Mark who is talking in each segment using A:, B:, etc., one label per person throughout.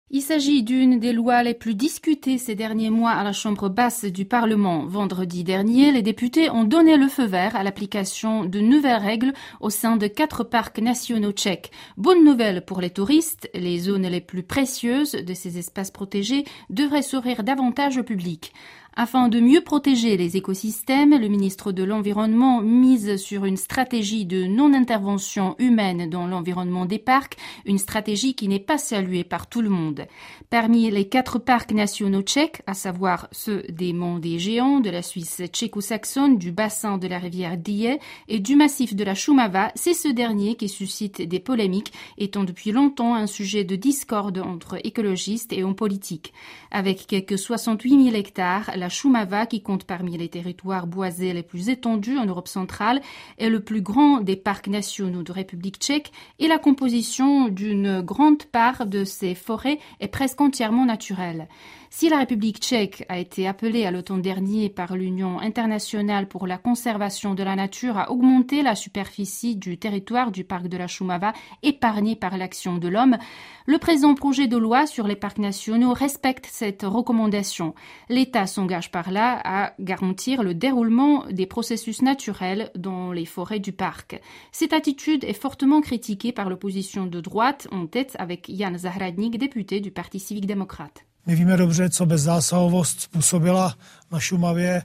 A: Il s'agit d'une des lois les plus discutées ces derniers mois à la Chambre basse du Parlement. Vendredi dernier, les députés ont donné le feu vert à l'application de nouvelles règles au sein de 4 parcs nationaux tchèques. Bonne nouvelle pour les touristes, les zones les plus précieuses de ces espaces protégés devraient s'ouvrir davantage au public. Afin de mieux protéger les écosystèmes, le ministre de l'Environnement mise sur une stratégie de non-intervention humaine dans l'environnement des parcs, une stratégie qui n'est pas saluée par tout le monde. Parmi les 4 parcs nationaux tchèques, à savoir ceux des Monts des Géants, de la Suisse tchéco-saxonne, du bassin de la rivière Dyje et du massif de la Šumava, c'est ce dernier qui suscite des polémiques, étant depuis longtemps un sujet de discorde entre écologistes et hommes politiques. Avec quelques 68 000 hectares, la Šumava, qui compte parmi les territoires boisés les plus étendus en Europe centrale, est le plus grand des parcs nationaux de République tchèque et la composition d'une grande part de ces forêts est presque entièrement naturelle. Si la République tchèque a été appelée à l'automne dernier par l'Union internationale pour la conservation de la nature à augmenter la superficie du territoire du parc de la Šumava épargné par l'action de l'homme, le présent projet de loi sur les parcs nationaux respecte cette recommandation. L'État s'engage par là à garantir le déroulement des processus naturels dans les forêts du parc. Cette attitude est fortement critiquée par l'opposition de droite, en tête avec Jan Zahradník, député du Parti civique démocrate.
B: My víme dobře, co bezzásahovost způsobila na Šumavě.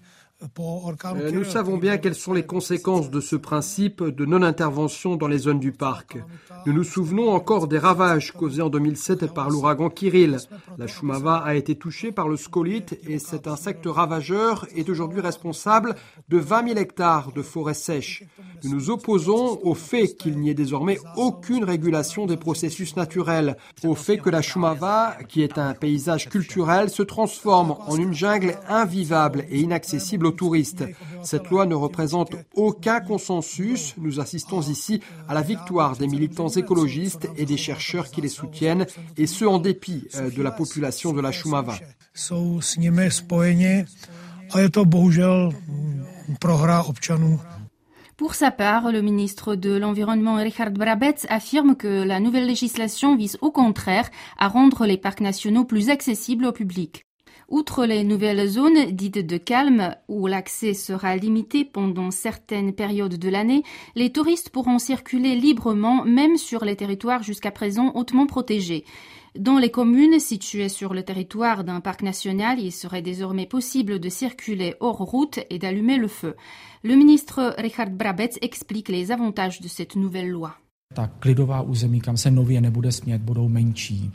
C: Nous savons bien quelles sont les conséquences de ce principe de non-intervention dans les zones du parc. Nous nous souvenons encore des ravages causés en 2007 par l'ouragan Kirill. La Šumava a été touchée par le scolyte et cet insecte ravageur est aujourd'hui responsable de 20 000 hectares de forêts sèches. Nous nous opposons au fait qu'il n'y ait désormais aucune régulation des processus naturels, au fait que la Šumava, qui est un paysage culturel, se transforme en une jungle invivable et inaccessible aux touristes. Cette loi ne représente aucun consensus. Nous assistons ici à la victoire des militants écologistes et des chercheurs qui les soutiennent, et ce en dépit de la population de la Šumava.
B: Jsou s nimi spojeni a je to bohužel prohra občanů.
A: Pour sa part, le ministre de l'Environnement Richard Brabec affirme que la nouvelle législation vise au contraire à rendre les parcs nationaux plus accessibles au public. Outre les nouvelles zones dites de calme, où l'accès sera limité pendant certaines périodes de l'année, les touristes pourront circuler librement, même sur les territoires jusqu'à présent hautement protégés. Dans les communes situées sur le territoire d'un parc national, il serait désormais possible de circuler hors route et d'allumer le feu. Le ministre Richard Brabec explique les avantages de cette nouvelle loi.
D: Ta klidová území, kam se nově nebude smět, budou menší.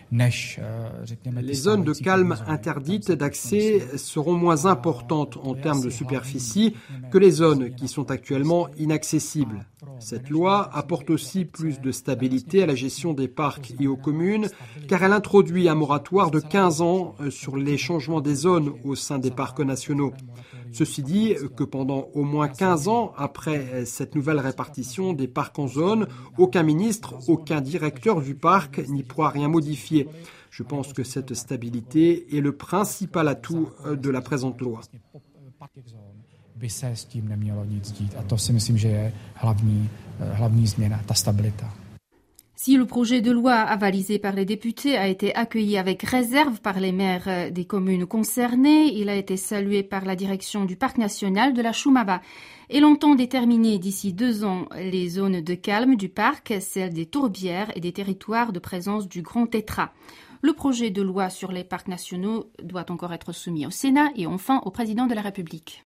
C: Les zones de calme interdites d'accès seront moins importantes en termes de superficie que les zones qui sont actuellement inaccessibles. Cette loi apporte aussi plus de stabilité à la gestion des parcs et aux communes, car elle introduit un moratoire de 15 ans sur les changements des zones au sein des parcs nationaux. Ceci dit que pendant au moins 15 ans après cette nouvelle répartition des parcs en zones, aucun ministre, aucun directeur du parc n'y pourra rien modifier. Je pense que cette stabilité est le principal atout de la présente loi.
D: By se s tím nemělo nic dít a to si myslím, že je hlavní změna, ta stabilita.
A: Si le projet de loi avalisé par les députés a été accueilli avec réserve par les maires des communes concernées, il a été salué par la direction du parc national de la Šumava. Elle entend déterminer d'ici 2 ans les zones de calme du parc, celles des tourbières et des territoires de présence du grand tétra. Le projet de loi sur les parcs nationaux doit encore être soumis au Sénat et enfin au président de la République.